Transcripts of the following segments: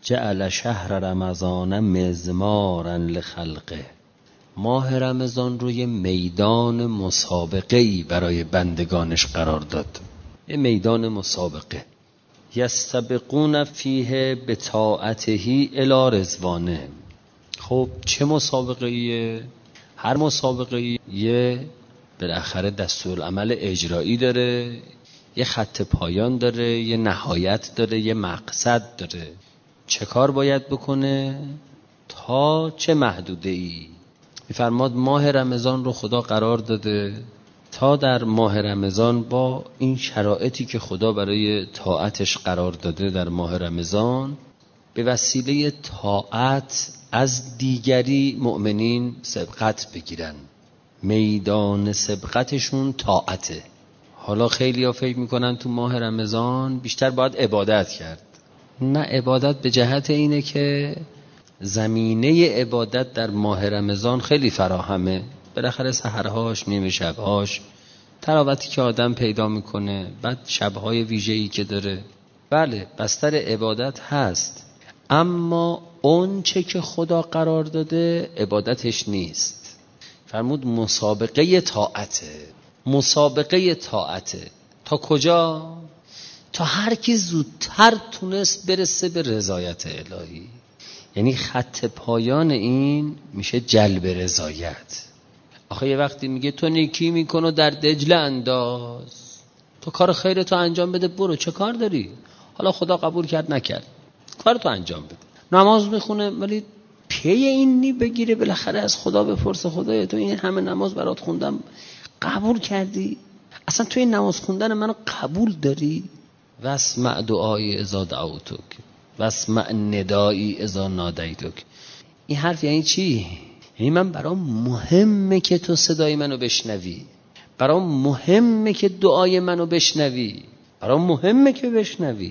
جعل شهر رمضان مزمارا لخلقه. ماه رمضان رو یه میدان مسابقه‌ای برای بندگانش قرار داد. یه میدان مسابقه. یستبقون فیه بطاعته الی رضوانه. خب چه مسابقه‌ایه؟ هر مسابقه‌ای یه بالاخره دستورالعمل اجرایی داره، یه خط پایان داره، یه نهایت داره، یه مقصد داره. چه کار باید بکنه؟ تا چه محدوده‌ای؟ می‌فرماد ماه رمضان رو خدا قرار داده تا در ماه رمضان با این شرایطی که خدا برای طاعتش قرار داده در ماه رمضان، به وسیله طاعت از دیگری مؤمنین سبقت بگیرن. میدان سبقتشون طاعته. حالا خیلی ها فکر میکنن تو ماه رمضان بیشتر باید عبادت کرد. نه، عبادت به جهت اینه که زمینه عبادت در ماه رمضان خیلی فراهمه. بالاخره سحرهاش، نیمه شبهاش، تلاوتی که آدم پیدا میکنه، بعد شبهای ویژه‌ای که داره، بله بستر عبادت هست، اما اون چه که خدا قرار داده عبادتش نیست. فرمود مسابقه طاعته. مسابقه طاعته تا کجا؟ تا هر کی زودتر تونست برسه به رضایت الهی. یعنی خط پایان این میشه جلب رضایت. آخه یه وقتی میگه تو نیکی میکن و در دجله انداز، تو کار خیرتو انجام بده، برو، چه کار داری؟ حالا خدا قبول کرد نکرد، کارتو انجام بده. نماز میخونه ولی پی این نی بگیره، بالاخره از خدا بپرسه خدایا تو این همه نماز برات خوندم قبول کردی؟ اصلا تو این نماز خوندن منو قبول داری؟ واسمع دعایی اذا دعوتک واسمع ندایی اذا نادیتک. این حرف یعنی چی؟ یعنی من برام مهمه که تو صدای منو بشنوی، برام مهمه که دعای منو بشنوی، برام مهمه که بشنوی.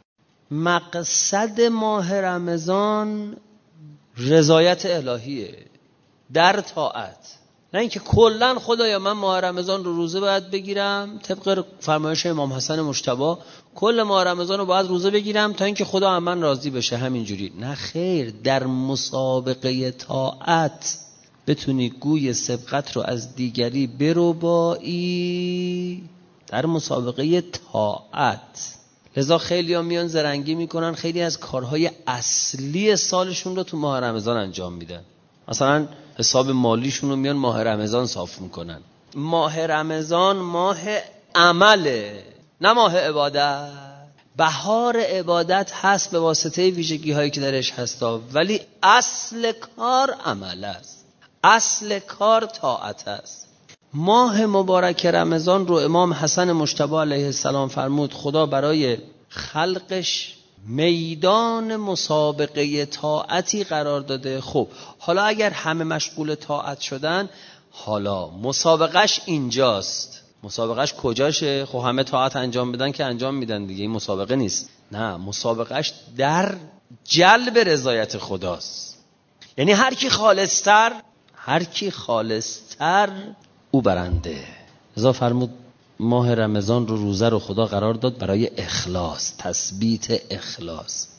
مقصد ماه رمضان رضایت الهیه در طاعت، نه اینکه کلا خدایا من ماه رمضان رو روزه باید بگیرم طبق فرمایش امام حسن مجتبی، کل ماه رمضان رو باید روزه بگیرم تا اینکه خدا از من راضی بشه. همینجوری نه خیر. در مسابقه طاعت بتونی گوی سبقت رو از دیگری بربایی، در مسابقه طاعت. لذا خیلی ها میان زرنگی میکنن، خیلی از کارهای اصلی سالشون رو تو ماه رمضان انجام میدن. مثلا حساب مالیشون رو میان ماه رمضان صاف میکنن. ماه رمضان ماه عمله، نه ماه عبادت. بهار عبادت هست به واسطه ویژگی هایی که درش هستا، ولی اصل کار عمل است، اصل کار طاعت است. ماه مبارک رمضان رو امام حسن مجتبی علیه السلام فرمود خدا برای خلقش میدان مسابقه طاعتی قرار داده. خب حالا اگر همه مشغول طاعت شدن، حالا مسابقهش اینجاست. مسابقهش کجاشه؟ خب همه طاعت انجام بدن که انجام میدن دیگه، این مسابقه نیست. نه، مسابقهش در جلب رضایت خداست. یعنی هر کی خالصتر او برنده. لذا فرمود ماه رمضان رو روزه رو خدا قرار داد برای اخلاص، تثبیت اخلاص.